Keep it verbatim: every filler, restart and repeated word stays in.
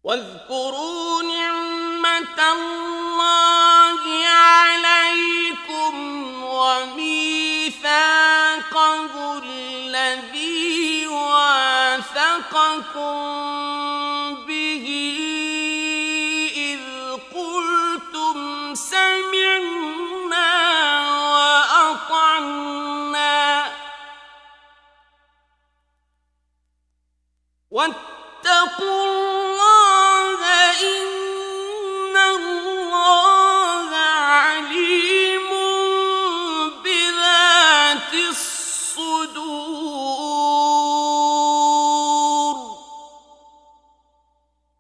واذكروا نعمة الله عليكم وميثاقه الذي واثقكم به إذ قلتم سمعنا وأطعنا واتقوا